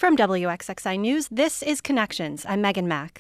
From WXXI News, this is Connections. I'm Megan Mack.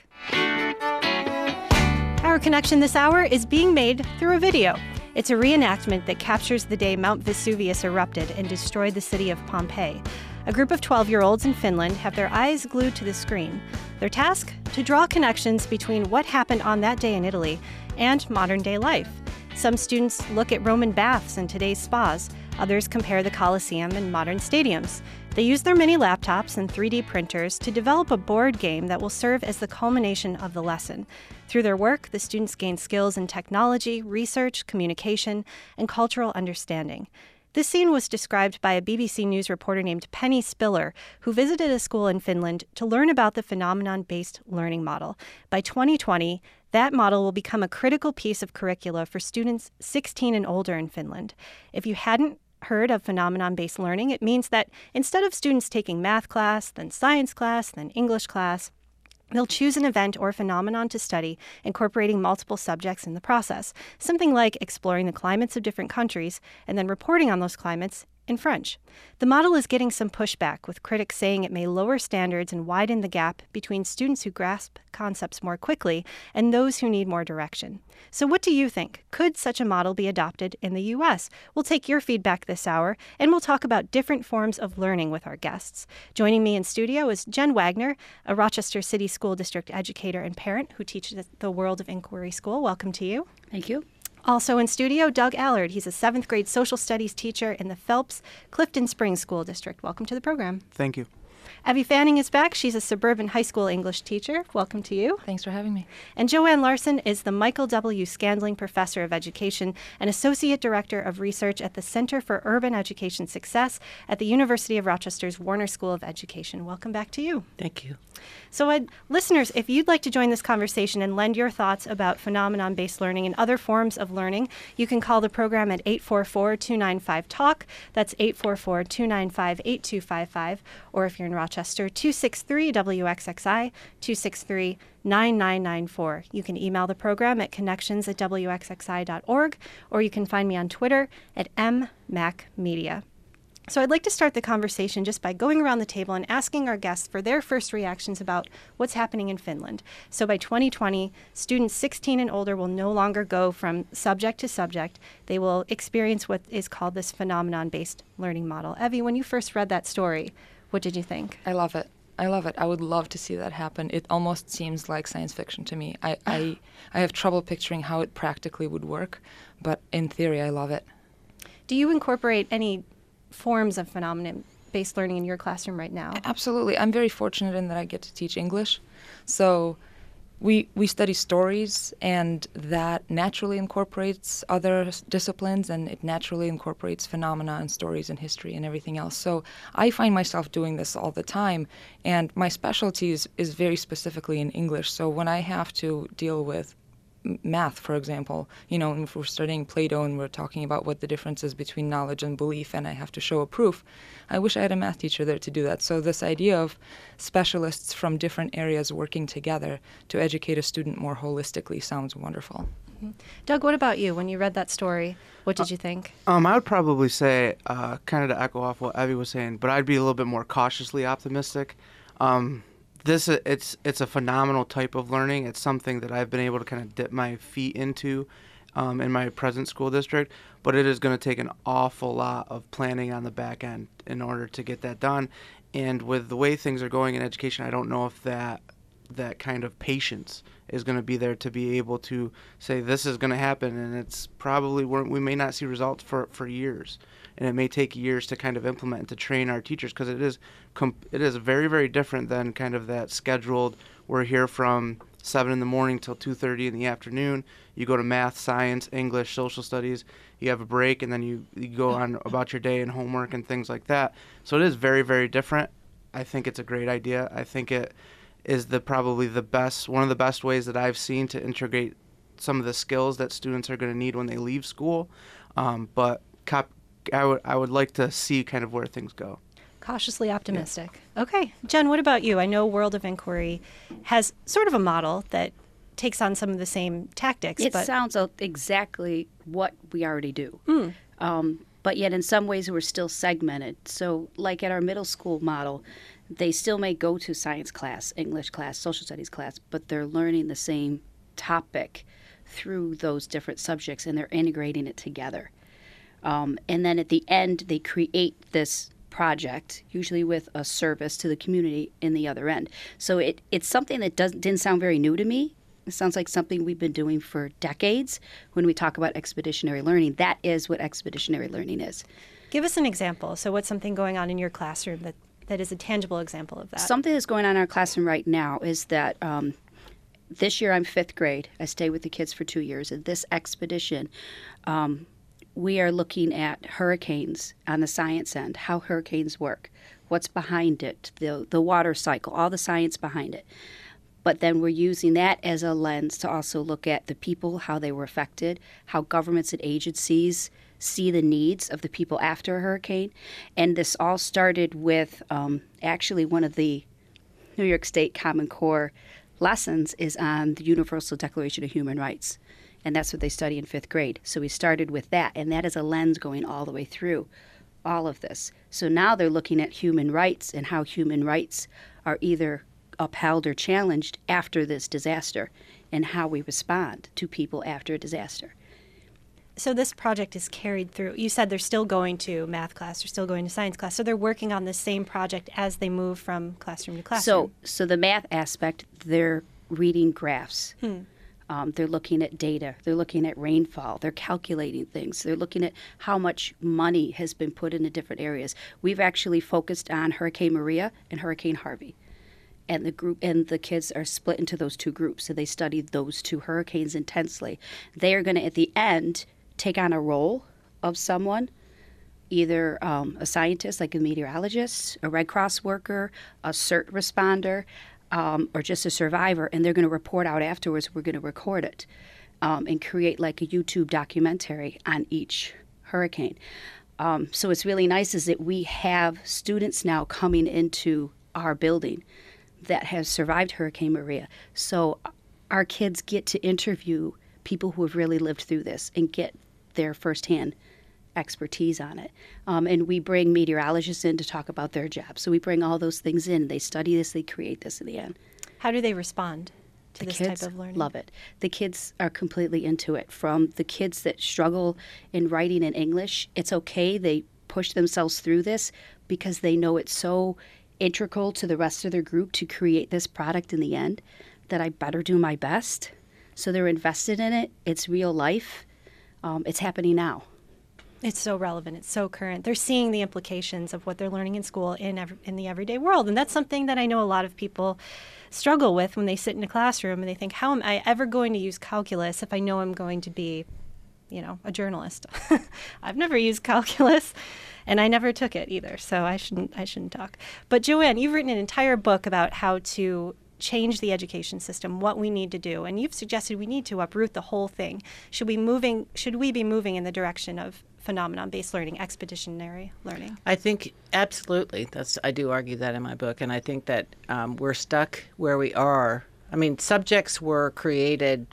Our connection this hour is being made through a video. It's a reenactment that captures the day Mount Vesuvius erupted and destroyed the city of Pompeii. A group of 12-year-olds in Finland have their eyes glued to the screen. Their task? To draw connections between what happened on that day in Italy and modern-day life. Some students look at Roman baths and today's spas. Others compare the Colosseum and modern stadiums. They use their mini laptops and 3D printers to develop a board game that will serve as the culmination of the lesson. Through their work, the students gain skills in technology, research, communication, and cultural understanding. This scene was described by a BBC News reporter named Penny Spiller, who visited a school in Finland to learn about the phenomenon-based learning model. By 2020, that model will become a critical piece of curricula for students 16 and older in Finland. If you hadn't heard of phenomenon-based learning, it means that instead of students taking math class, then science class, then English class, they'll choose an event or phenomenon to study, incorporating multiple subjects in the process, something like exploring the climates of different countries and then reporting on those climates in French. The model is getting some pushback, with critics saying it may lower standards and widen the gap between students who grasp concepts more quickly and those who need more direction. So what do you think? Could such a model be adopted in the U.S.? We'll take your feedback this hour, and we'll talk about different forms of learning with our guests. Joining me in studio is Jen Wagner, a Rochester City School District educator and parent who teaches at the World of Inquiry School. Welcome to you. Thank you. Also in studio, Doug Allard. He's a 7th grade social studies teacher in the Phelps Clifton Springs School District. Welcome to the program. Thank you. Evie Fanning is back. She's a suburban high school English teacher. Welcome to you. Thanks for having me. And Joanne Larson is the Michael W. Scandling Professor of Education and Associate Director of Research at the Center for Urban Education Success at the University of Rochester's Warner School of Education. Welcome back to you. Thank you. So, listeners, if you'd like to join this conversation and lend your thoughts about phenomenon-based learning and other forms of learning, you can call the program at 844-295-TALK. That's 844-295-8255. Or if you're in Rochester, 263-WXXI, 263-9994. You can email the program at connections@wxxi.org, or you can find me on Twitter at @mmacmedia. So I'd like to start the conversation just by going around the table and asking our guests for their first reactions about what's happening in Finland. So by 2020, students 16 and older will no longer go from subject to subject. They will experience what is called this phenomenon-based learning model. Evie, when you first read that story, what did you think? I love it. I love it. I would love to see that happen. It almost seems like science fiction to me. I have trouble picturing how it practically would work, but in theory, I love it. Do you incorporate any forms of phenomenon-based learning in your classroom right now? Absolutely. I'm very fortunate in that I get to teach English. So we study stories, and that naturally incorporates other disciplines, and it naturally incorporates phenomena and stories and history and everything else. So I find myself doing this all the time, and my specialty is very specifically in English. So when I have to deal with math, for example, if we're studying Plato and we're talking about what the difference is between knowledge and belief, and I have to show a proof, I wish I had a math teacher there to do that. So this idea of specialists from different areas working together to educate a student more holistically sounds wonderful. Mm-hmm. Doug, what about you? When you read that story, what did you think? I would probably say, kind of to echo off what Evie was saying, but I'd be a little bit more cautiously optimistic. It's a phenomenal type of learning. It's something that I've been able to kind of dip my feet into in my present school district, but it is going to take an awful lot of planning on the back end in order to get that done. And with the way things are going in education, I don't know if that kind of patience is going to be there to be able to say this is going to happen, and it's probably we may not see results for years. And it may take years to kind of implement and to train our teachers, because it is very, very different than kind of that scheduled, we're here from 7 in the morning till 2:30 in the afternoon. You go to math, science, English, social studies. You have a break, and then you go on about your day and homework and things like that. So it is very, very different. I think it's a great idea. I think it is probably one of the best ways that I've seen to integrate some of the skills that students are going to need when they leave school. But I would like to see kind of where things go. Cautiously optimistic. Yeah. Okay. Jen, what about you? I know World of Inquiry has sort of a model that takes on some of the same tactics. It sounds exactly what we already do. But yet in some ways we're still segmented. So like at our middle school model, They still may go to science class, English class, social studies class, but they're learning the same topic through those different subjects, and they're integrating it together. And then at the end, they create this project, usually with a service to the community in the other end. So it's something that didn't sound very new to me. It sounds like something we've been doing for decades. When we talk about expeditionary learning, that is what expeditionary learning is. Give us an example. So what's something going on in your classroom that is a tangible example of that? Something that's going on in our classroom right now is that this year I'm 5th grade. I stay with the kids for 2 years. And this expedition, we are looking at hurricanes on the science end, how hurricanes work, what's behind it, the water cycle, all the science behind it. But then we're using that as a lens to also look at the people, how they were affected, how governments and agencies see the needs of the people after a hurricane. And this all started with actually one of the New York State Common Core lessons is on the Universal Declaration of Human Rights. And that's what they study in 5th grade. So we started with that, and that is a lens going all the way through all of this. So now they're looking at human rights and how human rights are either upheld or challenged after this disaster, and how we respond to people after a disaster. So this project is carried through. You said they're still going to math class, they're still going to science class. So they're working on the same project as they move from classroom to classroom. So the math aspect, they're reading graphs. They're looking at data. They're looking at rainfall. They're calculating things. They're looking at how much money has been put into different areas. We've actually focused on Hurricane Maria and Hurricane Harvey. And the kids are split into those two groups. So they study those two hurricanes intensely. They are going to, at the end, take on a role of someone, either a scientist, like a meteorologist, a Red Cross worker, a CERT responder, or just a survivor, and they're going to report out afterwards. We're going to record it and create like a YouTube documentary on each hurricane. So what's really nice is that we have students now coming into our building that have survived Hurricane Maria. So our kids get to interview people who have really lived through this and get their firsthand expertise on it. And we bring meteorologists in to talk about their job. So we bring all those things in. They study this, they create this in the end. How do they respond to this type of learning? Love it. The kids are completely into it. From the kids that struggle in writing in English, it's okay. They push themselves through this because they know it's so integral to the rest of their group to create this product in the end that I better do my best. So they're invested in it. It's real life. It's happening now. It's so relevant. It's so current. They're seeing the implications of what they're learning in school in the everyday world. And that's something that I know a lot of people struggle with when they sit in a classroom and they think, how am I ever going to use calculus if I know I'm going to be, a journalist? I've never used calculus, and I never took it either, so I shouldn't talk. But Joanne, you've written an entire book about how to change the education system, what we need to do, and you've suggested we need to uproot the whole thing. Should we be moving in the direction of phenomenon-based learning, expeditionary learning? I think absolutely. I do argue that in my book, and I think that we're stuck where we are. I mean, subjects were created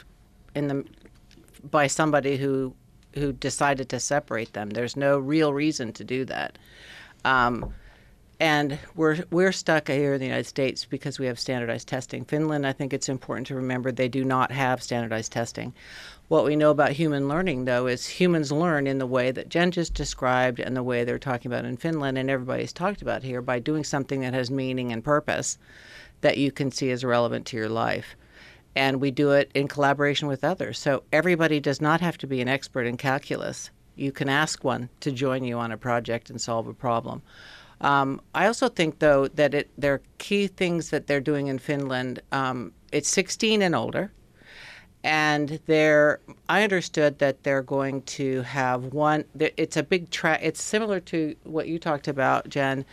by somebody who decided to separate them. There's no real reason to do that. And we're stuck here in the United States because we have standardized testing. Finland, I think it's important to remember, they do not have standardized testing. What we know about human learning, though, is humans learn in the way that Jen just described and the way they're talking about in Finland and everybody's talked about here, by doing something that has meaning and purpose that you can see as relevant to your life. And we do it in collaboration with others. So everybody does not have to be an expert in calculus. You can ask one to join you on a project and solve a problem. I also think, though, that there are key things that they're doing in Finland. It's 16 and older, and I understood that they're going to have one. It's a big track. It's similar to what you talked about, Jen.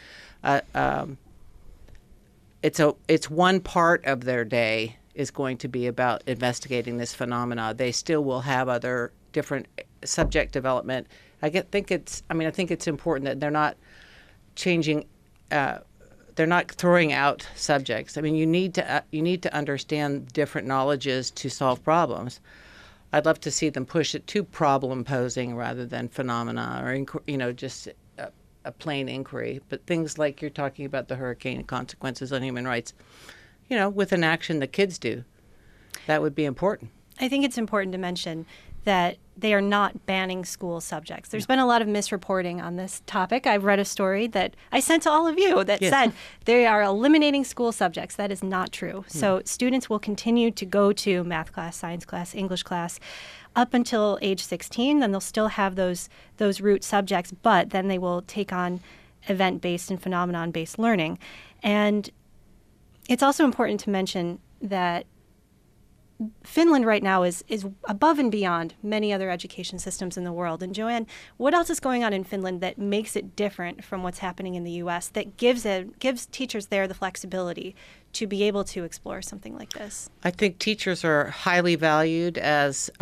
It's one part of their day is going to be about investigating this phenomena. They still will have other different subject development. I think it's important that they're not changing. They're not throwing out subjects. I mean, you need to understand different knowledges to solve problems. I'd love to see them push it to problem posing rather than phenomena, or just a plain inquiry, but things like you're talking about the hurricane consequences on human rights, with an action that kids do, that would be important. I think it's important to mention that they are not banning school subjects. There's been a lot of misreporting on this topic. I've read a story that I sent to all of you that said they are eliminating school subjects. That is not true. So students will continue to go to math class, science class, English class up until age 16. Then they'll still have those root subjects, but then they will take on event-based and phenomenon-based learning. And it's also important to mention that Finland right now is above and beyond many other education systems in the world. And Joanne, what else is going on in Finland that makes it different from what's happening in the U.S., that gives teachers there the flexibility to be able to explore something like this? I think teachers are highly valued as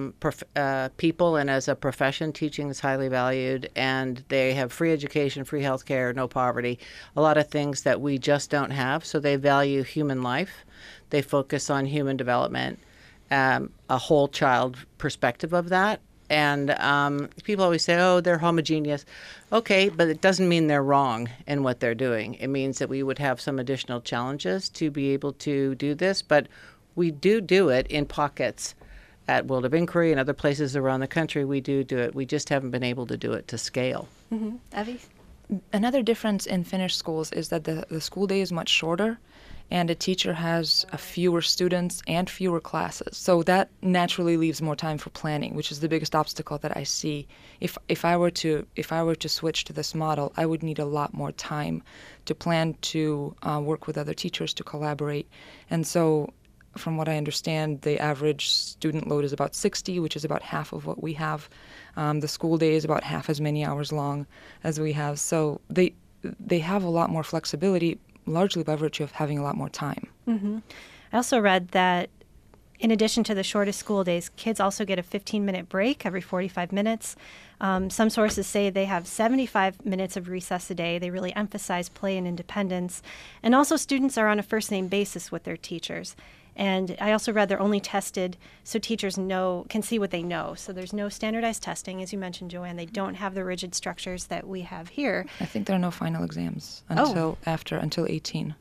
people and as a profession. Teaching is highly valued, and they have free education, free health care, no poverty, a lot of things that we just don't have. So they value human life. They focus on human development, a whole child perspective of that. And people always say, oh, they're homogeneous. Okay, but it doesn't mean they're wrong in what they're doing. It means that we would have some additional challenges to be able to do this. But we do it in pockets at World of Inquiry and other places around the country. We do it. We just haven't been able to do it to scale. Mm-hmm. Evie? Another difference in Finnish schools is that the school day is much shorter, and a teacher has fewer students and fewer classes. So that naturally leaves more time for planning, which is the biggest obstacle that I see. If I were to switch to this model, I would need a lot more time to plan, to work with other teachers, to collaborate. And so from what I understand, the average student load is about 60, which is about half of what we have. The school day is about half as many hours long as we have. So they have a lot more flexibility, largely by virtue of having a lot more time. Mm-hmm. I also read that in addition to the shortest school days, kids also get a 15-minute break every 45 minutes. Some sources say they have 75 minutes of recess a day. They really emphasize play and independence. And also students are on a first-name basis with their teachers. And I also read they're only tested so teachers can see what they know. So there's no standardized testing. As you mentioned, Joanne, they don't have the rigid structures that we have here. I think there are no final exams until 18.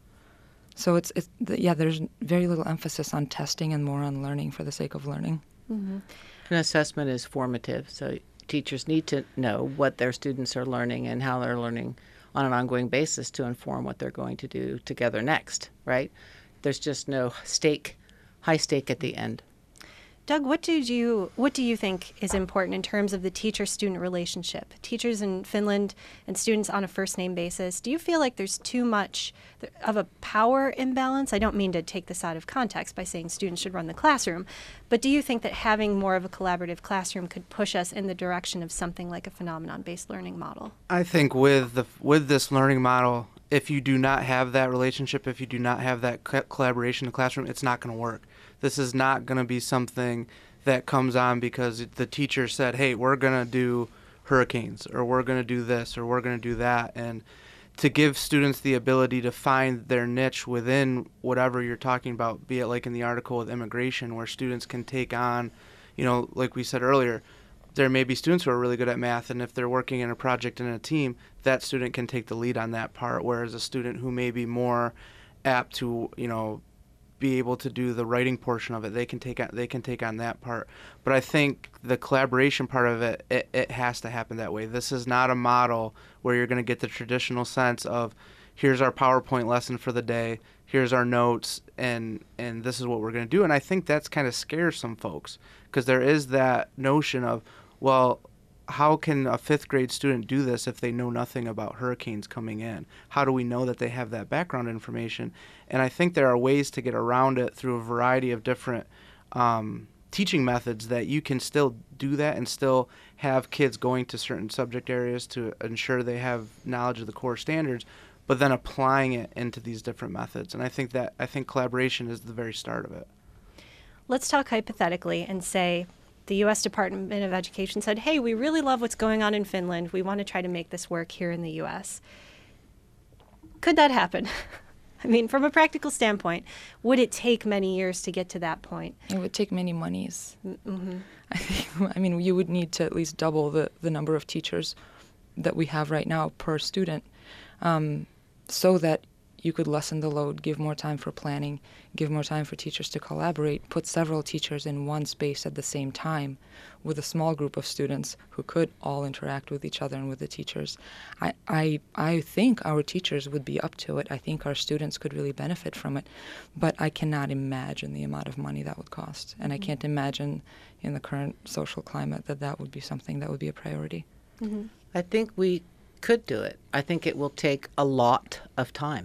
So there's very little emphasis on testing and more on learning for the sake of learning. Mm-hmm. An assessment is formative, so teachers need to know what their students are learning and how they're learning on an ongoing basis to inform what they're going to do together next, right? There's just no high stake at the end. Doug, what do you think is important in terms of the teacher-student relationship? Teachers in Finland and students on a first-name basis, do you feel like there's too much of a power imbalance? I don't mean to take this out of context by saying students should run the classroom, but do you think that having more of a collaborative classroom could push us in the direction of something like a phenomenon-based learning model? I think with this learning model, if you do not have that relationship, if you do not have that collaboration in the classroom, it's not going to work. This is not going to be something that comes on because the teacher said, hey, we're going to do hurricanes, or we're going to do this, or we're going to do that. And to give students the ability to find their niche within whatever you're talking about, be it like in the article with immigration, where students can take on, like we said earlier, there may be students who are really good at math, and if they're working in a project in a team, that student can take the lead on that part, whereas a student who may be more apt to, be able to do the writing portion of it, they can take on that part. But I think the collaboration part of it has to happen that way. This is not a model where you're going to get the traditional sense of, here's our PowerPoint lesson for the day, here's our notes, and this is what we're going to do. And I think that's kind of scares some folks, because there is that notion of, well, how can a fifth grade student do this if they know nothing about hurricanes coming in? How do we know that they have that background information? And I think there are ways to get around it through a variety of different teaching methods that you can still do that and still have kids going to certain subject areas to ensure they have knowledge of the core standards, but then applying it into these different methods. And I think collaboration is the very start of it. Let's talk hypothetically and say the U.S. Department of Education said, hey, we really love what's going on in Finland. We want to try to make this work here in the U.S. Could that happen? I mean, from a practical standpoint, would it take many years to get to that point? It would take many monies. Mm-hmm. I mean, you would need to at least double the number of teachers that we have right now per student, so that you could lessen the load, give more time for planning, give more time for teachers to collaborate, put several teachers in one space at the same time with a small group of students who could all interact with each other and with the teachers. I think our teachers would be up to it. I think our students could really benefit from it. But I cannot imagine the amount of money that would cost. And I can't imagine in the current social climate that would be something that would be a priority. Mm-hmm. I think we could do it. I think it will take a lot of time.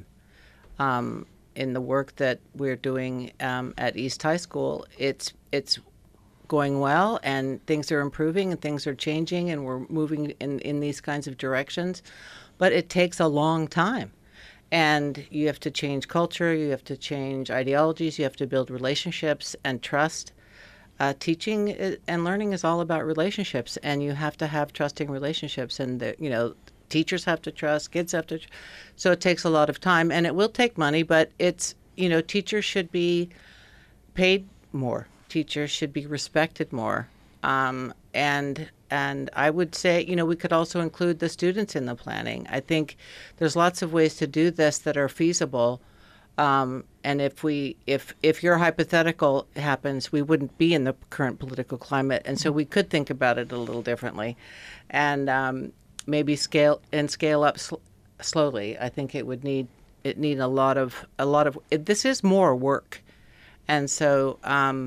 In the work that we're doing at East High School, it's going well, and things are improving, and things are changing, and we're moving in these kinds of directions. But it takes a long time. And you have to change culture, you have to change ideologies, you have to build relationships and trust. Teaching and learning is all about relationships, and you have to have trusting relationships. And, teachers have to trust, kids have to so it takes a lot of time, and it will take money, but it's, teachers should be paid more. Teachers should be respected more. And I would say, we could also include the students in the planning. I think there's lots of ways to do this that are feasible. And if your hypothetical happens, we wouldn't be in the current political climate, and so we could think about it a little differently, and maybe scale up slowly. I think it need a lot of this is more work, and so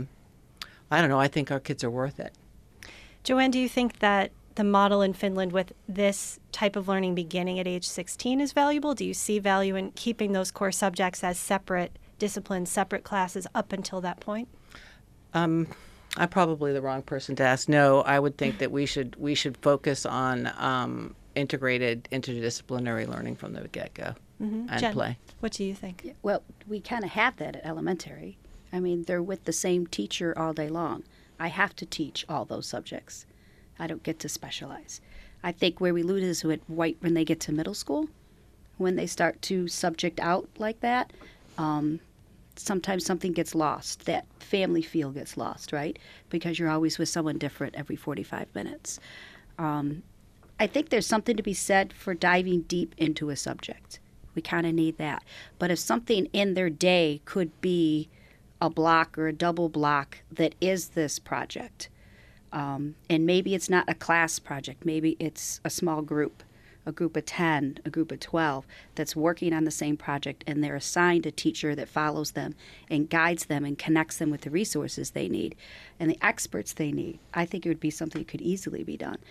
I don't know. I think our kids are worth it. Joanne, do you think that the model in Finland with this type of learning beginning at age 16 is valuable? Do you see value in keeping those core subjects as separate disciplines, separate classes up until that point? I'm probably the wrong person to ask. No, I would think that we should focus on integrated interdisciplinary learning from the get-go and Jen, play. What do you think? Well, we kind of have that at elementary. I mean, they're with the same teacher all day long. I have to teach all those subjects. I don't get to specialize. I think where we lose is when they get to middle school, when they start to subject out like that, sometimes something gets lost. That family feel gets lost, right? Because you're always with someone different every 45 minutes. I think there's something to be said for diving deep into a subject. We kind of need that. But if something in their day could be a block or a double block that is this project, and maybe it's not a class project, maybe it's a small group, a group of 10, a group of 12 that's working on the same project, and they're assigned a teacher that follows them and guides them and connects them with the resources they need and the experts they need. I think it would be something that could easily be done.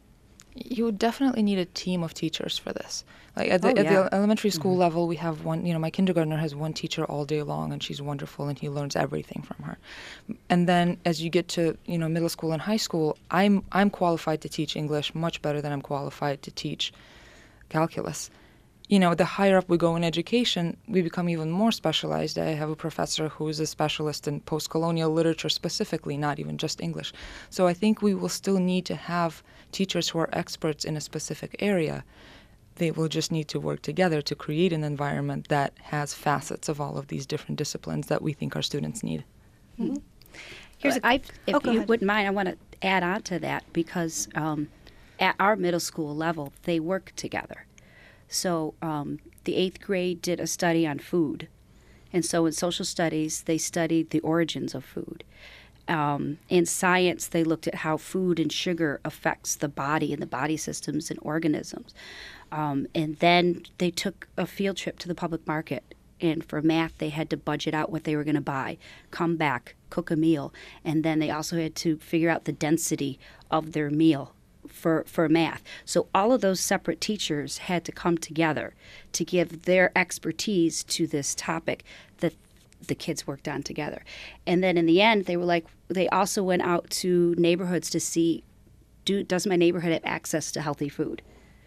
You would definitely need a team of teachers for this. Like at the elementary school level, we have one, my kindergartner has one teacher all day long, and she's wonderful, and he learns everything from her. And then as you get to, middle school and high school, I'm qualified to teach English much better than I'm qualified to teach calculus. The higher up we go in education, we become even more specialized. I have a professor who is a specialist in post-colonial literature specifically, not even just English. So I think we will still need to have teachers who are experts in a specific area. They will just need to work together to create an environment that has facets of all of these different disciplines that we think our students need. Mm-hmm. If you wouldn't mind, I want to add on to that because at our middle school level, they work together. So the 8th grade did a study on food. And so in social studies, they studied the origins of food. In science, they looked at how food and sugar affects the body and the body systems and organisms. And then they took a field trip to the public market. And for math, they had to budget out what they were going to buy, come back, cook a meal. And then they also had to figure out the density of their meal for math. So all of those separate teachers had to come together to give their expertise to this topic that the kids worked on together. And then in the end, they also went out to neighborhoods to see, does my neighborhood have access to healthy food?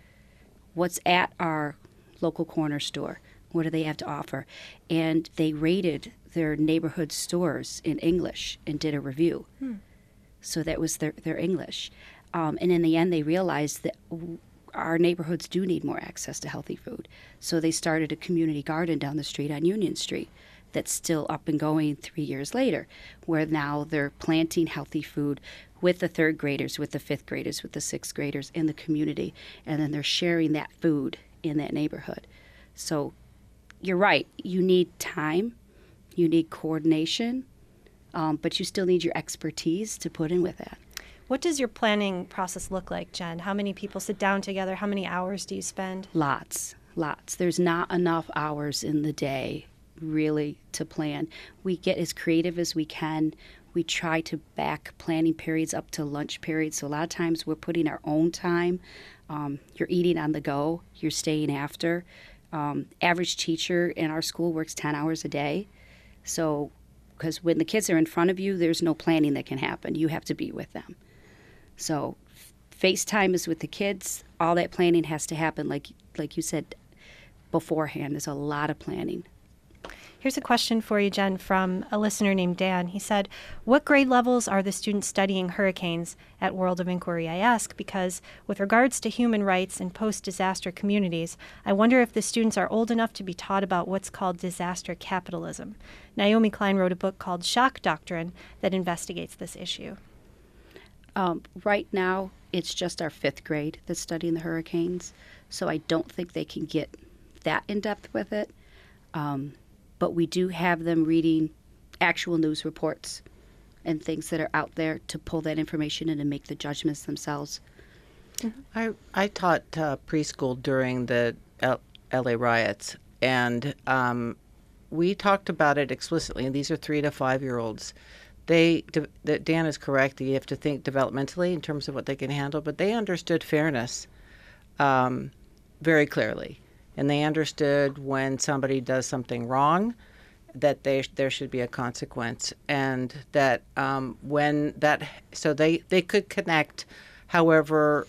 What's at our local corner store? What do they have to offer? And they rated their neighborhood stores in English and did a review. So that was their English. And in the end, they realized that our neighborhoods do need more access to healthy food. So they started a community garden down the street on Union Street that's still up and going 3 years later, where now they're planting healthy food with the third graders, with the fifth graders, with the sixth graders in the community. And then they're sharing that food in that neighborhood. So you're right. You need time. You need coordination. But you still need your expertise to put in with that. What does your planning process look like, Jen? How many people sit down together? How many hours do you spend? Lots. There's not enough hours in the day, really, to plan. We get as creative as we can. We try to back planning periods up to lunch periods. So a lot of times we're putting our own time. You're eating on the go. You're staying after. Average teacher in our school works 10 hours a day. So, because when the kids are in front of you, there's no planning that can happen. You have to be with them. So FaceTime is with the kids. All that planning has to happen, like you said, beforehand. There's a lot of planning. Here's a question for you, Jen, from a listener named Dan. He said, what grade levels are the students studying hurricanes at World of Inquiry? I ask because with regards to human rights in post-disaster communities, I wonder if the students are old enough to be taught about what's called disaster capitalism. Naomi Klein wrote a book called Shock Doctrine that investigates this issue. Right now, it's just our fifth grade that's studying the hurricanes, so I don't think they can get that in-depth with it. But we do have them reading actual news reports and things that are out there to pull that information in and make the judgments themselves. I taught preschool during the LA riots, and we talked about it explicitly. And these are 3 to 5 year olds. Dan is correct. You have to think developmentally in terms of what they can handle, but they understood fairness very clearly. And they understood when somebody does something wrong, that there should be a consequence, and that so they could connect. However,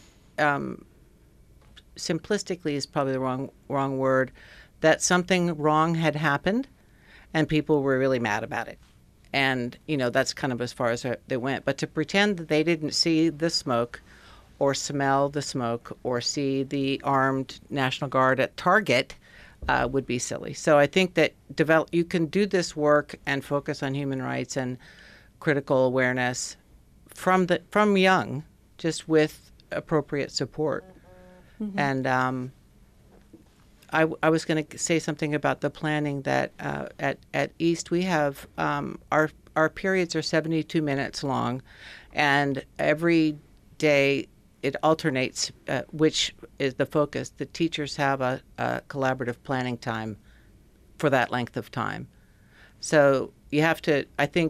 simplistically is probably the wrong word, that something wrong had happened, and people were really mad about it, and that's kind of as far as they went. But to pretend that they didn't see the smoke, or smell the smoke, or see the armed National Guard at Target would be silly. So I think that you can do this work and focus on human rights and critical awareness from young, just with appropriate support. Mm-hmm. And I was going to say something about the planning that at East we have our periods are 72 minutes long, and every day it alternates, which is the focus. The teachers have a collaborative planning time for that length of time. So you have to,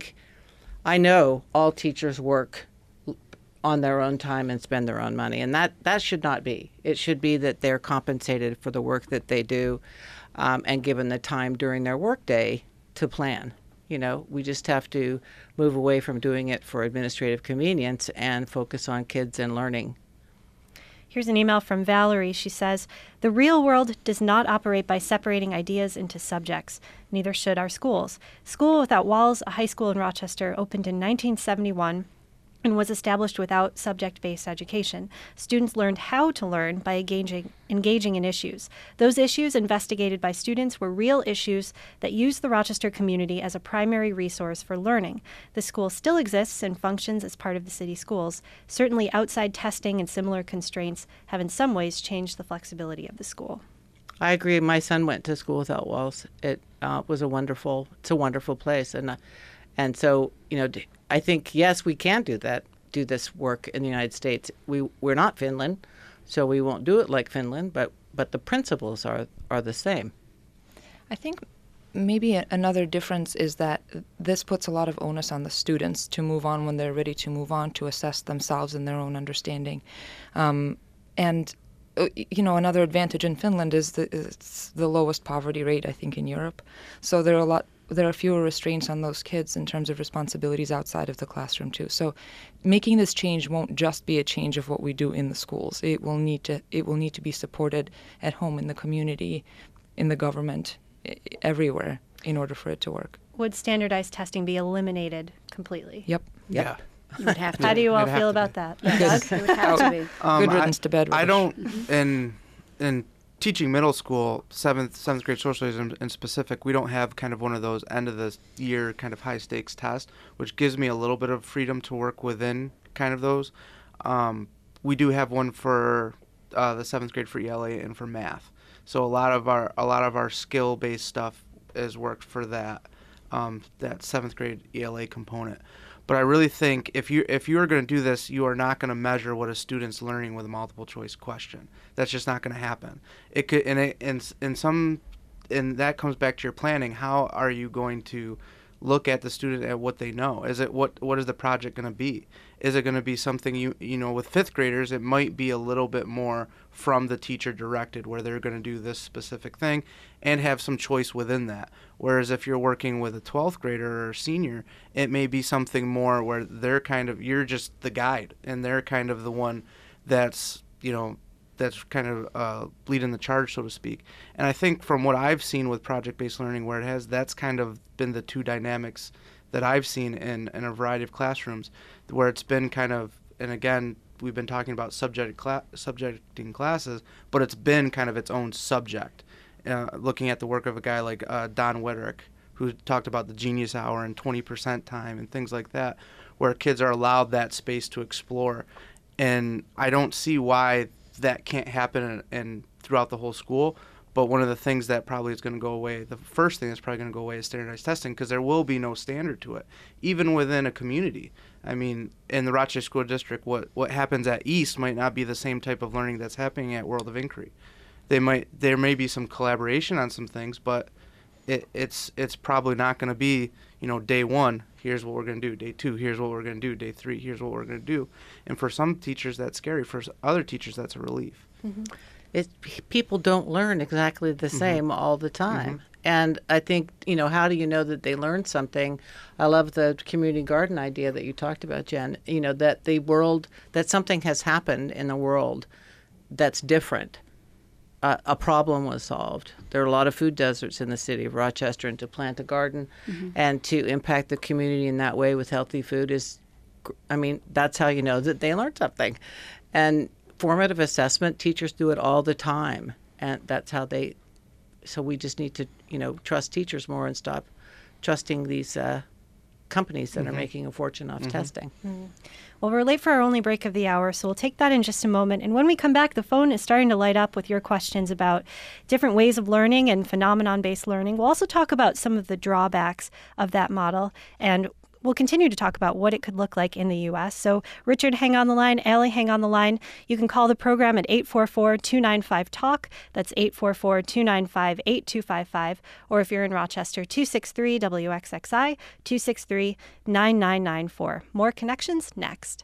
I know all teachers work on their own time and spend their own money, and that should not be. It should be that they're compensated for the work that they do and given the time during their workday to plan. We just have to move away from doing it for administrative convenience and focus on kids and learning. Here's an email from Valerie. She says, the real world does not operate by separating ideas into subjects. Neither should our schools. School Without Walls, a high school in Rochester, opened in 1971 and was established without subject-based education. Students learned how to learn by engaging in issues. Those issues investigated by students were real issues that used the Rochester community as a primary resource for learning. The school still exists and functions as part of the city schools. Certainly outside testing and similar constraints have in some ways changed the flexibility of the school. I agree. My son went to School Without Walls. It was a wonderful place. And so, I think, yes, we can do this work in the United States. We're not Finland, so we won't do it like Finland, but the principles are the same. I think maybe another difference is that this puts a lot of onus on the students to move on when they're ready to move on, to assess themselves and their own understanding. Another advantage in Finland is it's the lowest poverty rate, I think, in Europe. So there are fewer restraints on those kids in terms of responsibilities outside of the classroom too. So making this change won't just be a change of what we do in the schools. It will need to be supported at home, in the community, in the government, everywhere, in order for it to work. Would standardized testing be eliminated completely? Yep. Yeah. You would have to. How do you all feel about that? Yes, it would have to be. Good riddance to bed. I don't, in teaching middle school, seventh grade socialism in specific, we don't have kind of one of those end of the year kind of high stakes tests, which gives me a little bit of freedom to work within kind of those. We do have one for the 7th grade for ELA and for math. So a lot of our skill-based stuff is worked for that 7th grade ELA component. But I really think if you are going to do this, you are not going to measure what a student's learning with a multiple choice question. That's just not going to happen. It could, and that comes back to your planning. How are you going to look at the student at what they know? Is it what is the project going to be? Is it going to be something you know with 5th graders, it might be a little bit more from the teacher directed, where they're going to do this specific thing and have some choice within that. Whereas if you're working with a 12th grader or senior, it may be something more where you're just the guide, and they're kind of the one that's kind of leading the charge, so to speak. And I think from what I've seen with project-based learning, that's kind of been the two dynamics that I've seen in a variety of classrooms, where it's been kind of, and again, we've been talking about subjecting classes, but it's been kind of its own subject. Looking at the work of a guy like Don Wetterick, who talked about the Genius Hour and 20% time and things like that, where kids are allowed that space to explore. And I don't see why that can't happen and throughout the whole school. But one of the things that probably is going to go away, the first thing that's probably going to go away, is standardized testing, because there will be no standard to it, even within a community. I mean, in the Rochester School District, what happens at East might not be the same type of learning that's happening at World of Inquiry. There may be some collaboration on some things, but it's probably not going to be, day 1, here's what we're going to do. Day 2, here's what we're going to do. Day 3, here's what we're going to do. And for some teachers, that's scary. For other teachers, that's a relief. Mm-hmm. People don't learn exactly the same all the time. Mm-hmm. And I think, how do you know that they learned something? I love the community garden idea that you talked about, Jen, that something has happened in the world that's different. A problem was solved. There are a lot of food deserts in the city of Rochester, and to plant a garden and to impact the community in that way with healthy food that's how you know that they learned something. And formative assessment, teachers do it all the time, and that's how so we just need to, trust teachers more and stop trusting these companies that are making a fortune off testing. Mm-hmm. Well, we're late for our only break of the hour, so we'll take that in just a moment. And when we come back, the phone is starting to light up with your questions about different ways of learning and phenomenon-based learning. We'll also talk about some of the drawbacks of that model, and we'll continue to talk about what it could look like in the U.S. So, Richard, hang on the line. Allie, hang on the line. You can call the program at 844-295-TALK. That's 844-295-8255. Or if you're in Rochester, 263-WXXI, 263-9994. More connections next.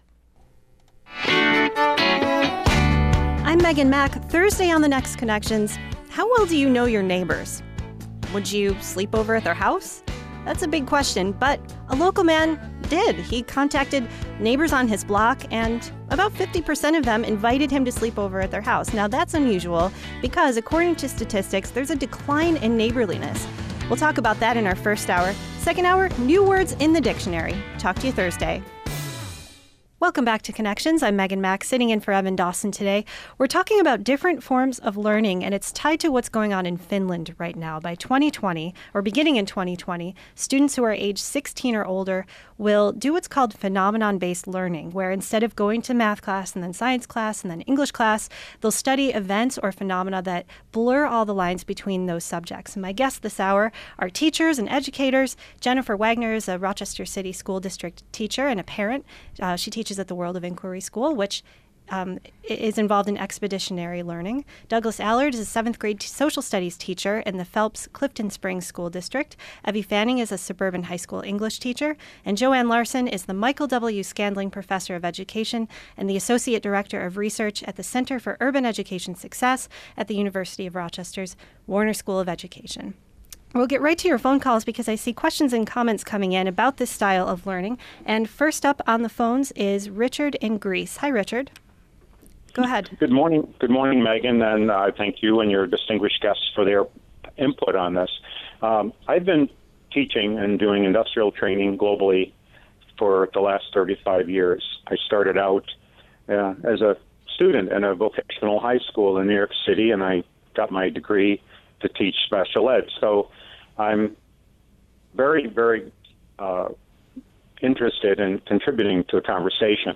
I'm Megan Mack. Thursday on the Next Connections. How well do you know your neighbors? Would you sleep over at their house? That's a big question, but a local man did. He contacted neighbors on his block, and about 50% of them invited him to sleep over at their house. Now, that's unusual because, according to statistics, there's a decline in neighborliness. We'll talk about that in our first hour. Second hour, new words in the dictionary. Talk to you Thursday. Welcome back to Connections. I'm Megan Mack, sitting in for Evan Dawson today. We're talking about different forms of learning, and it's tied to what's going on in Finland right now. By 2020, or beginning in 2020, students who are age 16 or older will do what's called phenomenon-based learning, where instead of going to math class and then science class and then English class, they'll study events or phenomena that blur all the lines between those subjects. And my guests this hour are teachers and educators. Jennifer Wagner is a Rochester City School District teacher and a parent. She teaches at the World of Inquiry School, which is involved in expeditionary learning. Douglas Allard is a 7th grade social studies teacher in the Phelps Clifton Springs School District. Evie Fanning is a suburban high school English teacher. And Joanne Larson is the Michael W. Scandling Professor of Education and the Associate Director of Research at the Center for Urban Education Success at the University of Rochester's Warner School of Education. We'll get right to your phone calls because I see questions and comments coming in about this style of learning. And first up on the phones is Richard in Greece. Hi, Richard. Go ahead. Good morning. Good morning, Megan, and I thank you and your distinguished guests for their input on this. I've been teaching and doing industrial training globally for the last 35 years. I started out as a student in a vocational high school in New York City, and I got my degree to teach special ed. So I'm very, very interested in contributing to the conversation.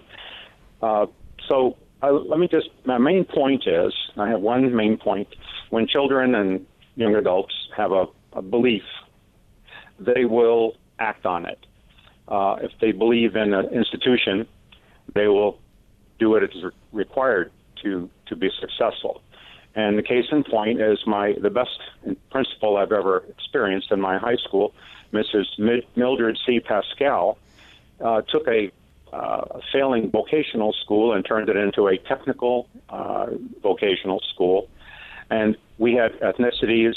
My main point is, I have one main point. When children and young adults have a belief, they will act on it. If they believe in an institution, they will do what is required to be successful. And the case in point is the best principal I've ever experienced in my high school, Mrs. Mildred C. Pascal, took a failing vocational school and turned it into a technical vocational school. And we had ethnicities,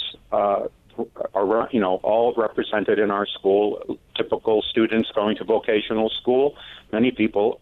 all represented in our school. Typical students going to vocational school. Many people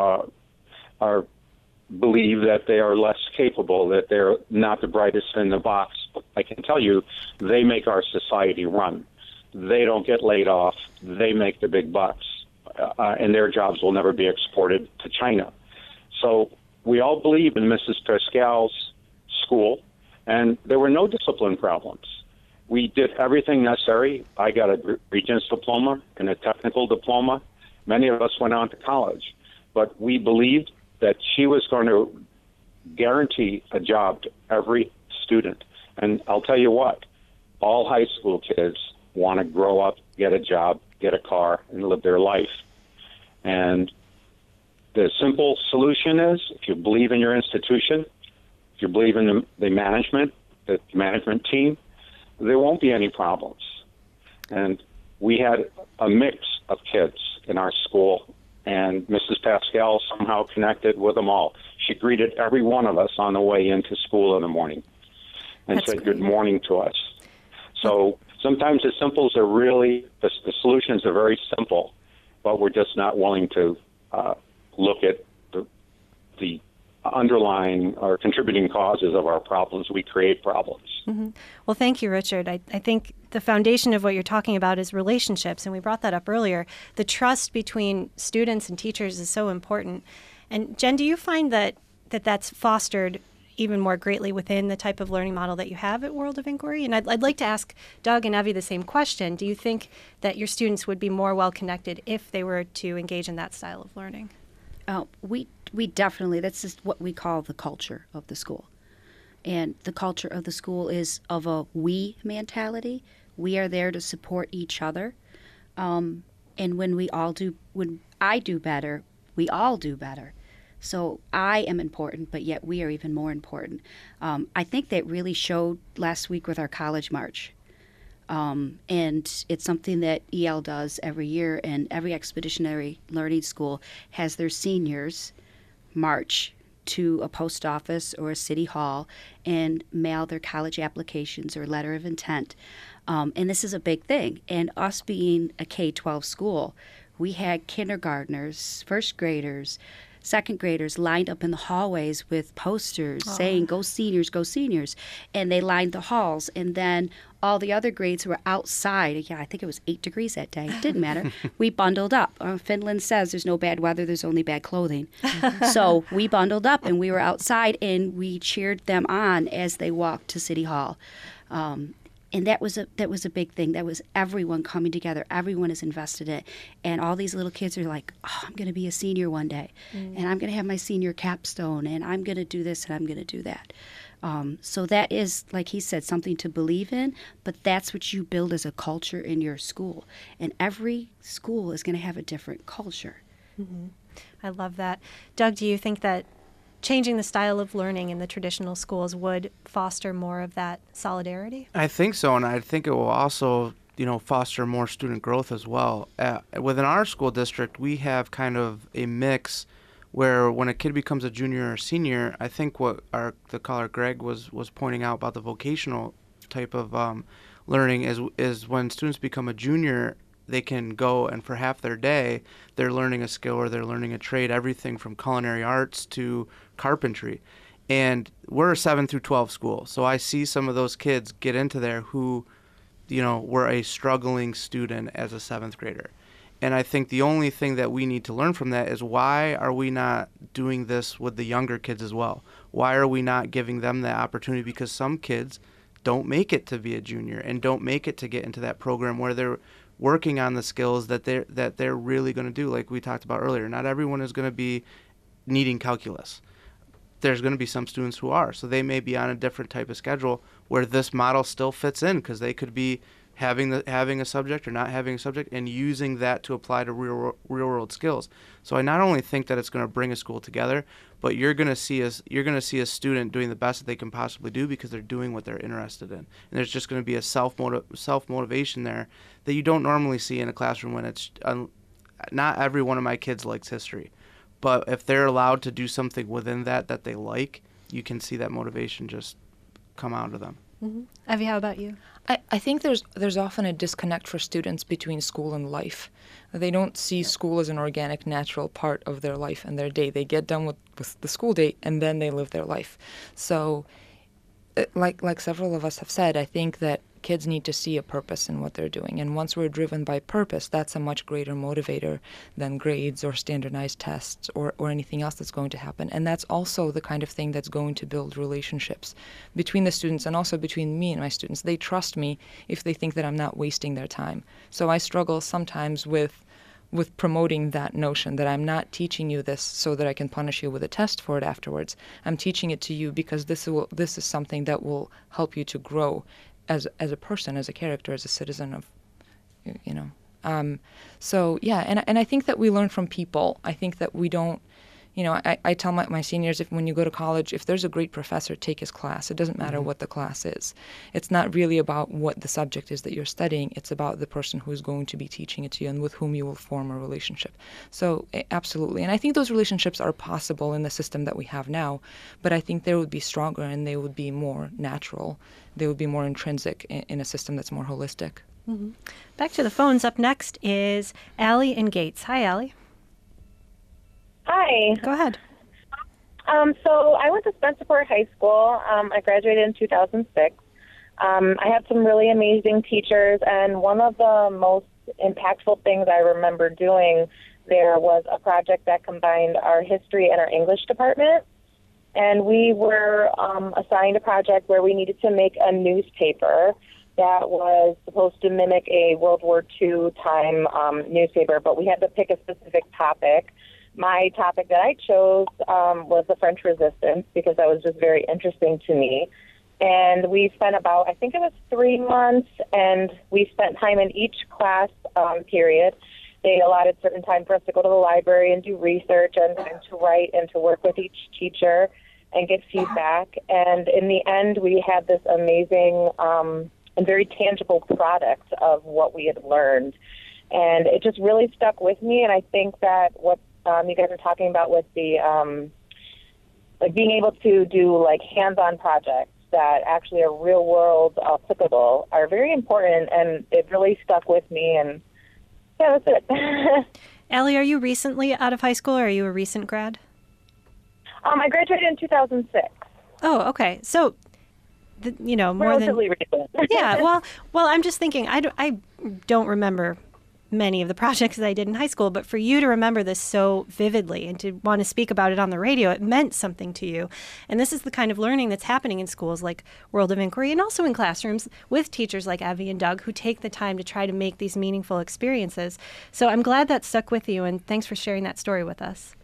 believe that they are less capable, that they're not the brightest in the box. I can tell you, they make our society run. They don't get laid off. They make the big bucks. And their jobs will never be exported to China. So we all believe in Mrs. Pascal's school, and there were no discipline problems. We did everything necessary. I got a Regents diploma and a technical diploma. Many of us went on to college. But we believed that she was going to guarantee a job to every student. And I'll tell you what, all high school kids want to grow up, get a job, get a car, and live their life. And the simple solution is, if you believe in your institution, if you believe in the management team, there won't be any problems. And we had a mix of kids in our school, and Mrs. Pascal somehow connected with them all. She greeted every one of us on the way into school in the morning and That's said great. good morning to us. So sometimes the solutions are very simple, but we're just not willing to look at the underlying or contributing causes of our problems. We create problems. Mm-hmm. Well, thank you, Richard. I think the foundation of what you're talking about is relationships, and we brought that up earlier. The trust between students and teachers is so important. And Jen, do you find that that's fostered even more greatly within the type of learning model that you have at World of Inquiry? And I'd like to ask Doug and Evie the same question. Do you think that your students would be more well-connected if they were to engage in that style of learning? We definitely, that's just what we call the culture of the school. And the culture of the school is of a we mentality. We are there to support each other. And when I do better, we all do better. So I am important, but yet we are even more important. I think that really showed last week with our college march. And it's something that EL does every year, and every expeditionary learning school has their seniors march to a post office or a city hall and mail their college applications or letter of intent. And this is a big thing. And us being a K-12 school, we had kindergartners, first graders, second graders lined up in the hallways with posters saying, "Go seniors, go seniors." And they lined the halls. And then all the other grades were outside. Yeah, I think it was 8 degrees that day. It didn't matter. We bundled up. Finland says there's no bad weather, there's only bad clothing. So we bundled up and we were outside and we cheered them on as they walked to City Hall. And that was a big thing. That was everyone coming together. Everyone is invested in it. And all these little kids are like, oh, I'm going to be a senior one day. And I'm going to have my senior capstone. And I'm going to do this and I'm going to do that. So that is, like he said, something to believe in. But that's what you build as a culture in your school. And every school is going to have a different culture. Mm-hmm. I love that. Doug, do you think that changing the style of learning in the traditional schools would foster more of that solidarity? I think so, and I think it will also, foster more student growth as well. Within our school district, we have kind of a mix where when a kid becomes a junior or senior, I think what the caller Greg was pointing out about the vocational type of learning is when students become a junior, they can go and for half their day, they're learning a skill or they're learning a trade, everything from culinary arts to carpentry. And we're a 7 through 12 school. So I see some of those kids get into there who, were a struggling student as a 7th grader. And I think the only thing that we need to learn from that is why are we not doing this with the younger kids as well? Why are we not giving them the opportunity? Because some kids don't make it to be a junior and don't make it to get into that program where they're working on the skills that they're really going to do. Like we talked about earlier, not everyone is going to be needing calculus. There's going to be some students who are, so they may be on a different type of schedule where this model still fits in, because they could be having a subject or not having a subject and using that to apply to real world skills. So I not only think that it's going to bring a school together, but you're going to see a student doing the best that they can possibly do because they're doing what they're interested in. And there's just going to be a self motivation there that you don't normally see in a classroom when it's not every one of my kids likes history. But if they're allowed to do something within that they like, you can see that motivation just come out of them. Mm-hmm. Evie, how about you? I think there's often a disconnect for students between school and life. They don't see school as an organic, natural part of their life and their day. They get done with the school day, and then they live their life. So, like several of us have said, I think that kids need to see a purpose in what they're doing. And once we're driven by purpose, that's a much greater motivator than grades or standardized tests or anything else that's going to happen. And that's also the kind of thing that's going to build relationships between the students and also between me and my students. They trust me if they think that I'm not wasting their time. So I struggle sometimes with promoting that notion that I'm not teaching you this so that I can punish you with a test for it afterwards. I'm teaching it to you because this is something that will help you to grow as a person, as a character, as a citizen of, you know. So yeah, and I think that we learn from people. I think that we don't, you know, I tell my seniors, when you go to college, if there's a great professor, take his class. It doesn't matter what the class is. It's not really about what the subject is that you're studying. It's about the person who's going to be teaching it to you and with whom you will form a relationship. So absolutely. And I think those relationships are possible in the system that we have now, but I think they would be stronger and they would be more natural. They would be more intrinsic in a system that's more holistic. Mm-hmm. Back to the phones. Up next is Allie in Gates. Hi, Allie. Hi. Go ahead. So I went to Spencerport High School. I graduated in 2006. I had some really amazing teachers, and one of the most impactful things I remember doing there was a project that combined our history and our English department. And we were assigned a project where we needed to make a newspaper that was supposed to mimic a World War II time newspaper, but we had to pick a specific topic. My topic that I chose was the French Resistance because that was just very interesting to me. And we spent about, I think it was 3 months, and we spent time in each class period. They allotted certain time for us to go to the library and do research and to write and to work with each teacher and get feedback. And in the end, we had this amazing and very tangible product of what we had learned. And it just really stuck with me, and I think that what you guys are talking about with the like being able to do like hands-on projects that actually are real-world applicable are very important, and it really stuck with me. And yeah, that's it. Allie, are you recently out of high school, or are you a recent grad? I graduated in 2006. Oh, okay. So, you know, more relatively recent. Yeah. Well, I'm just thinking. I don't remember many of the projects that I did in high school, but for you to remember this so vividly and to want to speak about it on the radio, it meant something to you. And this is the kind of learning that's happening in schools like World of Inquiry and also in classrooms with teachers like Evie and Doug who take the time to try to make these meaningful experiences. So I'm glad that stuck with you, and thanks for sharing that story with us.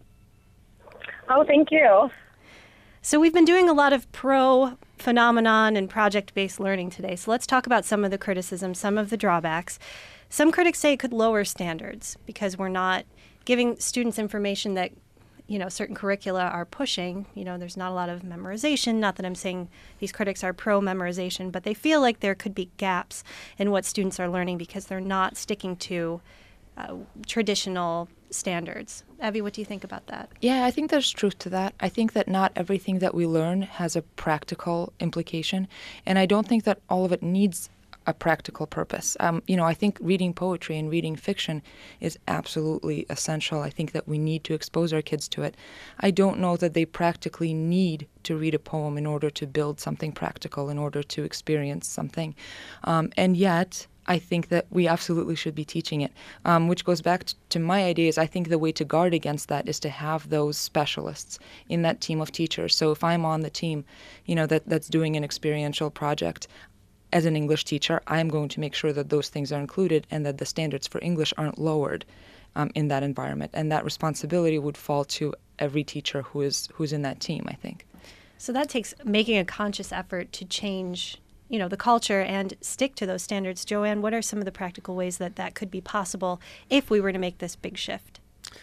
Oh, thank you. So we've been doing a lot of phenomenon and project-based learning today. So let's talk about some of the criticisms, some of the drawbacks. Some critics say it could lower standards because we're not giving students information that, you know, certain curricula are pushing. You know, there's not a lot of memorization. Not that I'm saying these critics are pro-memorization, but they feel like there could be gaps in what students are learning because they're not sticking to traditional standards. Evie, what do you think about that? Yeah, I think there's truth to that. I think that not everything that we learn has a practical implication, and I don't think that all of it needs a practical purpose. You know, I think reading poetry and reading fiction is absolutely essential. I think that we need to expose our kids to it. I don't know that they practically need to read a poem in order to build something practical, in order to experience something. And yet, I think that we absolutely should be teaching it, which goes back to my ideas. I think the way to guard against that is to have those specialists in that team of teachers. So if I'm on the team, that's doing an experiential project, as an English teacher, I'm going to make sure that those things are included and that the standards for English aren't lowered in that environment. And that responsibility would fall to every teacher who's in that team, I think. So that takes making a conscious effort to change, the culture and stick to those standards. Joanne, what are some of the practical ways that could be possible if we were to make this big shift?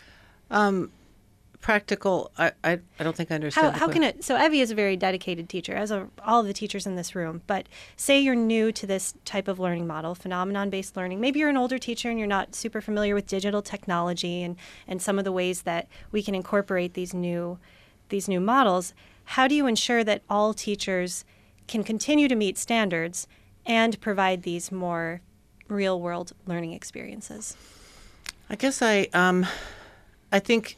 Practical, I don't think I understand. How can it? So Evie is a very dedicated teacher, as are all of the teachers in this room. But say you're new to this type of learning model, phenomenon-based learning. Maybe you're an older teacher and you're not super familiar with digital technology and some of the ways that we can incorporate these new models. How do you ensure that all teachers can continue to meet standards and provide these more real-world learning experiences? I guess I think.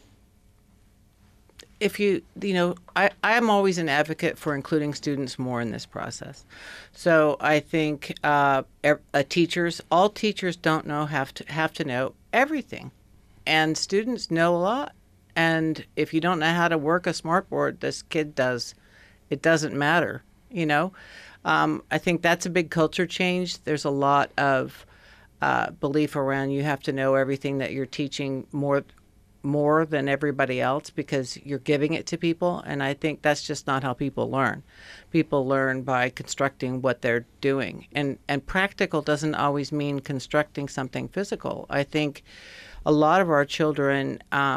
If I am always an advocate for including students more in this process. So I think all teachers don't have to know everything, and students know a lot. And if you don't know how to work a smartboard, this kid does. It doesn't matter, I think that's a big culture change. There's a lot of belief around you have to know everything that you're teaching more than everybody else because you're giving it to people, and I think that's just not how people learn. People learn by constructing what they're doing, and practical doesn't always mean constructing something physical. I think a lot of our children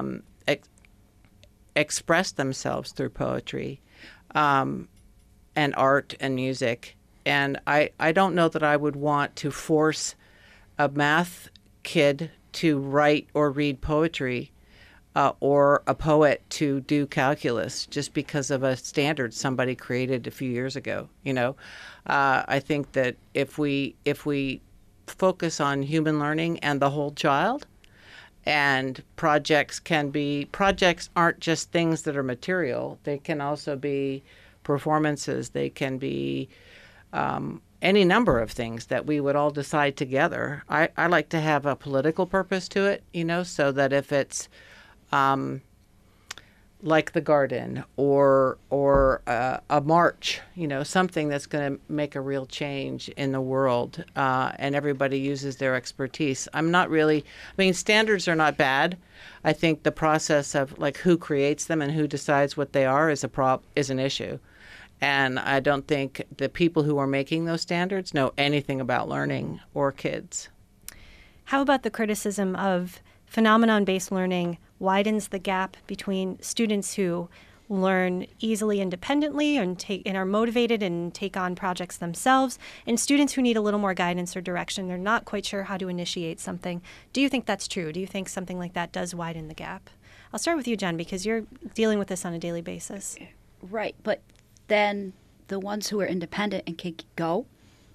express themselves through poetry and art and music, and I don't know that I would want to force a math kid to write or read poetry or a poet to do calculus just because of a standard somebody created a few years ago. I think that if we focus on human learning and the whole child, and projects aren't just things that are material. They can also be performances. They can be any number of things that we would all decide together. I like to have a political purpose to it, so that if it's like the garden or a march, something that's going to make a real change in the world, and everybody uses their expertise. Standards are not bad. I think the process of who creates them and who decides what they are is an issue. And I don't think the people who are making those standards know anything about learning or kids. How about the criticism of phenomenon-based learning widens the gap between students who learn easily independently and are motivated and take on projects themselves, and students who need a little more guidance or direction? They're not quite sure how to initiate something. Do you think that's true? Do you think something like that does widen the gap? I'll start with you, Jen, because you're dealing with this on a daily basis. Right, but then the ones who are independent and can go.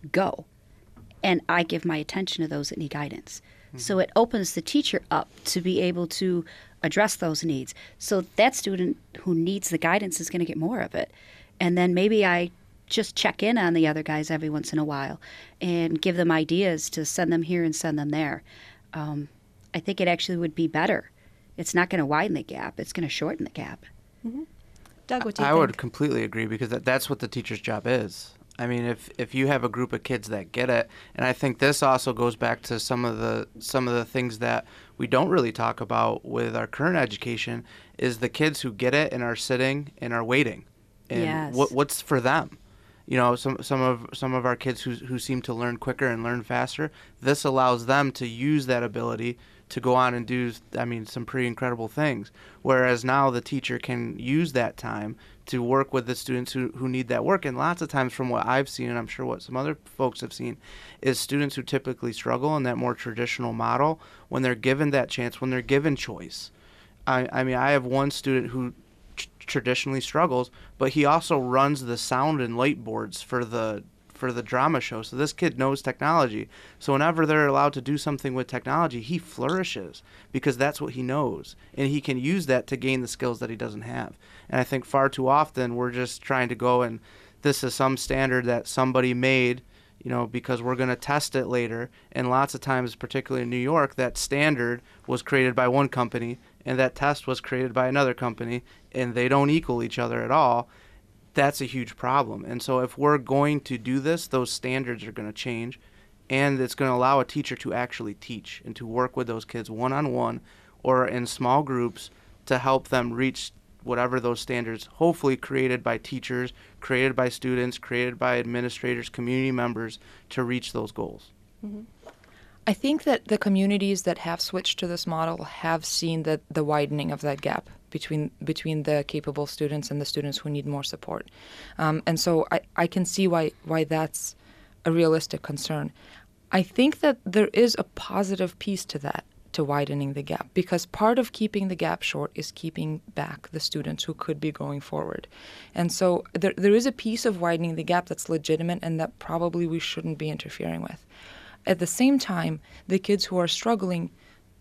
And I give my attention to those that need guidance. Mm-hmm. So it opens the teacher up to be able to address those needs. So that student who needs the guidance is going to get more of it. And then maybe I just check in on the other guys every once in a while and give them ideas to send them here and send them there. I think it actually would be better. It's not going to widen the gap. It's going to shorten the gap. Mm-hmm. Doug, what do you think? I would completely agree, because that's what the teacher's job is. I mean, if you have a group of kids that get it, and I think this also goes back to some of the things that we don't really talk about with our current education, is the kids who get it and are sitting and are waiting, and yes. what's for them. Some of our kids who seem to learn quicker and learn faster, this allows them to use that ability to go on and do, some pretty incredible things. Whereas now the teacher can use that time to work with the students who need that work. And lots of times, from what I've seen, and I'm sure what some other folks have seen, is students who typically struggle in that more traditional model, when they're given that chance, when they're given choice. I have one student who traditionally struggles, but he also runs the sound and light boards for the drama show. So this kid knows technology. So whenever they're allowed to do something with technology, he flourishes, because that's what he knows. And he can use that to gain the skills that he doesn't have. And I think far too often we're just trying to go and this is some standard that somebody made because we're going to test it later. And lots of times, particularly in New York, that standard was created by one company and that test was created by another company, and they don't equal each other at all. That's a huge problem. And so if we're going to do this, those standards are going to change, and it's going to allow a teacher to actually teach and to work with those kids one-on-one or in small groups to help them reach whatever those standards, hopefully created by teachers, created by students, created by administrators, community members, to reach those goals. Mm-hmm. I think that the communities that have switched to this model have seen the widening of that gap between the capable students and the students who need more support. And so I can see why that's a realistic concern. I think that there is a positive piece to that, to widening the gap, because part of keeping the gap short is keeping back the students who could be going forward. And so there is a piece of widening the gap that's legitimate and that probably we shouldn't be interfering with. At the same time, the kids who are struggling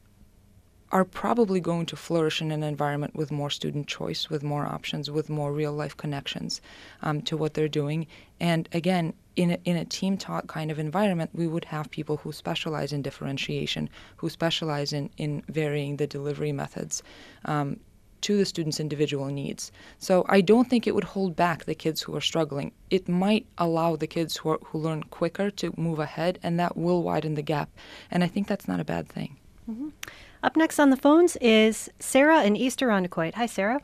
are probably going to flourish in an environment with more student choice, with more options, with more real-life connections to what they're doing. And again, in a team-taught kind of environment, we would have people who specialize in differentiation, who specialize in varying the delivery methods to the students' individual needs. So I don't think it would hold back the kids who are struggling. It might allow the kids who learn quicker to move ahead, and that will widen the gap. And I think that's not a bad thing. Mm-hmm. Up next on the phones is Sarah in East Irondequoit. Hi, Sarah.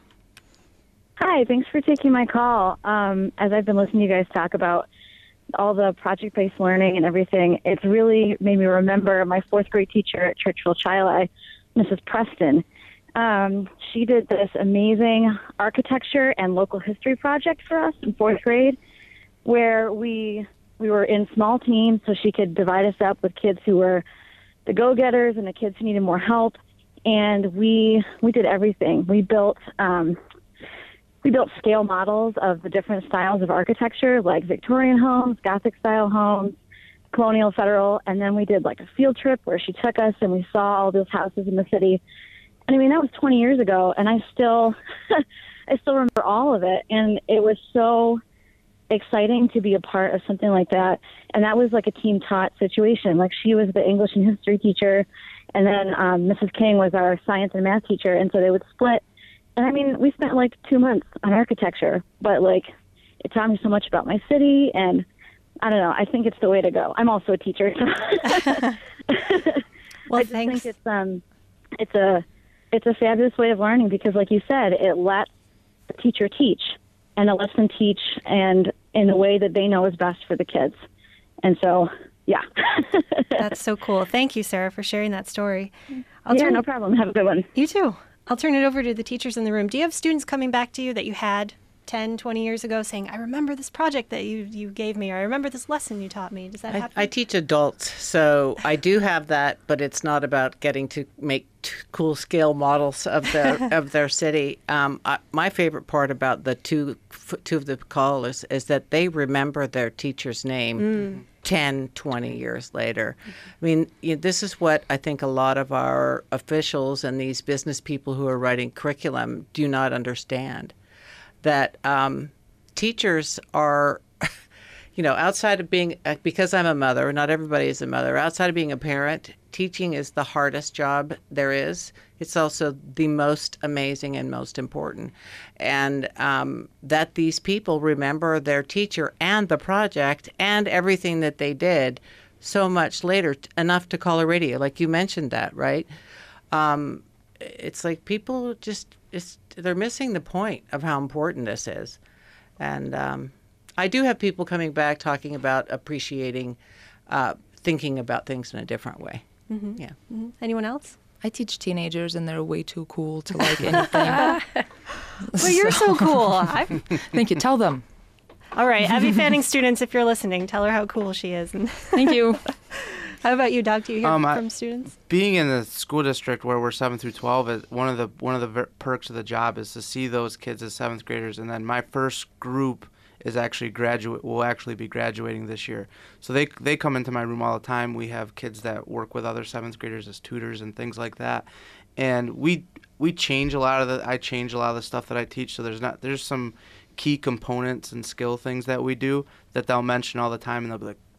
Hi, thanks for taking my call. As I've been listening to you guys talk about all the project-based learning and everything, it's really made me remember my fourth grade teacher at Churchville Chili, Mrs. Preston. She did this amazing architecture and local history project for us in fourth grade, where we were in small teams so she could divide us up with kids who were the go-getters and the kids who needed more help. And we did everything. We built scale models of the different styles of architecture, like Victorian homes, Gothic-style homes, colonial, federal, and then we did like a field trip where she took us and we saw all those houses in the city. And I mean, that was 20 years ago, and I still remember all of it, and it was so exciting to be a part of something like that. And that was like a team-taught situation. Like, she was the English and history teacher, and then Mrs. King was our science and math teacher, and so they would split. And I mean, we spent like 2 months on architecture, but like, it taught me so much about my city, and I don't know, I think it's the way to go. I'm also a teacher. So Well, I just thanks. think it's a fabulous way of learning, because like you said, it lets the teacher teach, and it lets them teach and in a way that they know is best for the kids. And so, yeah. That's so cool. Thank you, Sarah, for sharing that story. No problem. Have a good one. You too. I'll turn it over to the teachers in the room. Do you have students coming back to you that you had 10, 20 years ago saying, I remember this project that you gave me, or I remember this lesson you taught me? Does that happen? I teach adults, so I do have that, but it's not about getting to make cool scale models of their city. My favorite part about the two of the callers is that they remember their teacher's name 10, 20 years later. I mean, this is what I think a lot of our officials and these business people who are writing curriculum do not understand. That teachers are, outside of being, because I'm a mother, not everybody is a mother, outside of being a parent, teaching is the hardest job there is. It's also the most amazing and most important. And that these people remember their teacher and the project and everything that they did so much later, enough to call a radio, like you mentioned that, right? It's like people they're missing the point of how important this is. And I do have people coming back talking about appreciating, thinking about things in a different way. Mm-hmm. Yeah. Mm-hmm. Anyone else? I teach teenagers, and they're way too cool to like anything. Well, you're so cool. Thank you. Tell them. All right. Abby Fanning students, if you're listening, tell her how cool she is. Thank you. How about you, Doug? Do you hear from students? Being in the school district where we're 7 through 12, one of the perks of the job is to see those kids as 7th graders. And then my first group is actually will actually be graduating this year. So they come into my room all the time. We have kids that work with other 7th graders as tutors and things like that. And we change a lot of I change a lot of the stuff that I teach. So there's some key components and skill things that we do that they'll mention all the time, and they'll be like,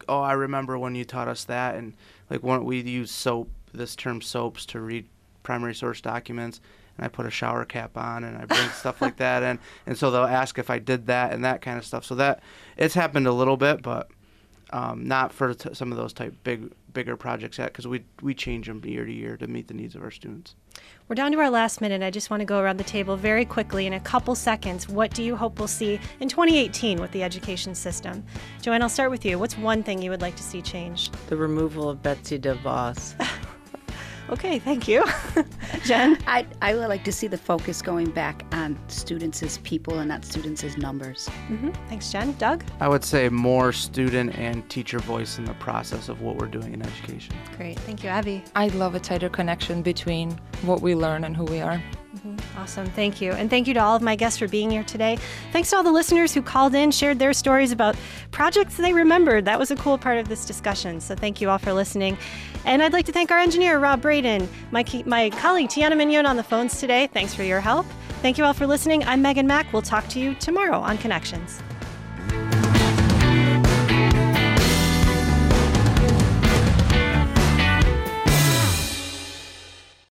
oh, I remember when you taught us that. And like when we use this term SOAPs to read primary source documents, and I put a shower cap on and I bring stuff like that in. And so they'll ask if I did that and that kind of stuff. So that it's happened a little bit, but not for some of those type bigger projects yet, because we change them year to year to meet the needs of our students. We're down to our last minute. I just want to go around the table very quickly in a couple seconds. What do you hope we'll see in 2018 with the education system? Joanne, I'll start with you. What's one thing you would like to see changed? The removal of Betsy DeVos. Okay, thank you. Jen? I would like to see the focus going back on students as people and not students as numbers. Thanks, Jen. Doug? I would say more student and teacher voice in the process of what we're doing in education. Great. Thank you, Abby. I'd love a tighter connection between what we learn and who we are. Awesome. Thank you. And thank you to all of my guests for being here today. Thanks to all the listeners who called in, shared their stories about projects they remembered. That was a cool part of this discussion. So thank you all for listening. And I'd like to thank our engineer, Rob Braden, my colleague, Tiana Mignon, on the phones today. Thanks for your help. Thank you all for listening. I'm Megan Mack. We'll talk to you tomorrow on Connections.